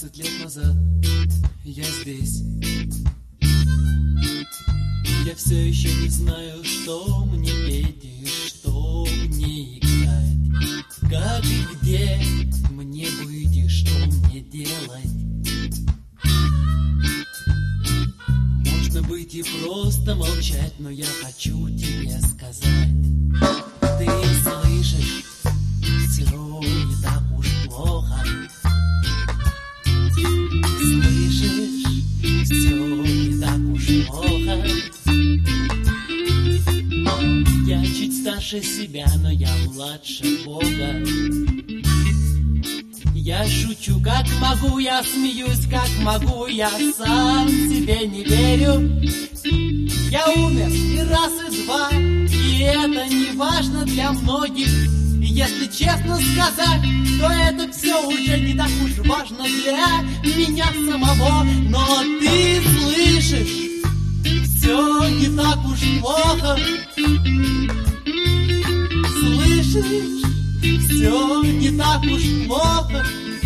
15 лет назад я здесь. Я все еще не знаю, что мне петь и что мне играть, как и где мне быть и что мне делать. Можно быть и просто молчать, но я хочу тебе сказать. Ты слышишь, все не так уж плохо. Слышишь, все не так уж плохо. Я чуть старше себя, но я младше Бога. Я шучу, как могу, я смеюсь, как могу, я сам себе не верю. Я умер и раз, и два, и это не важно для многих. И если честно сказать, то это все уже не так уж важно для меня самого. Но ты слышишь, все не так уж плохо. Слышишь, все не так уж плохо.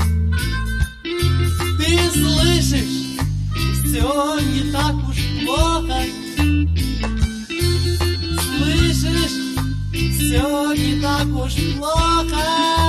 Ты слышишь, все не так уж плохо. Слышишь, все не так уж плохо.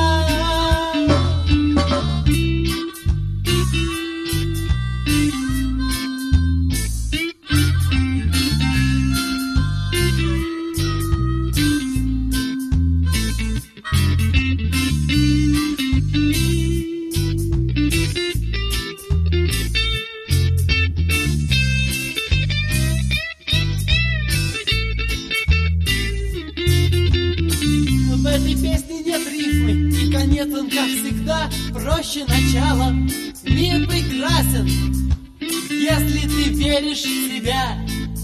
В этой песне нет рифмы, и конец он, как всегда, проще начала. Мир прекрасен, если ты веришь в себя.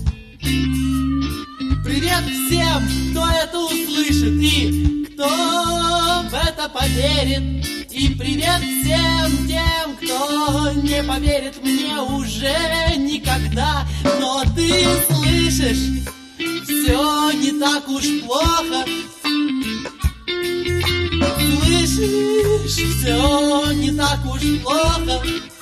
Привет всем, кто это услышит и кто в это поверит. И привет всем тем, кто не поверит мне уже никогда. Но ты слышишь, все не так уж плохо. Слышишь, все не так уж плохо.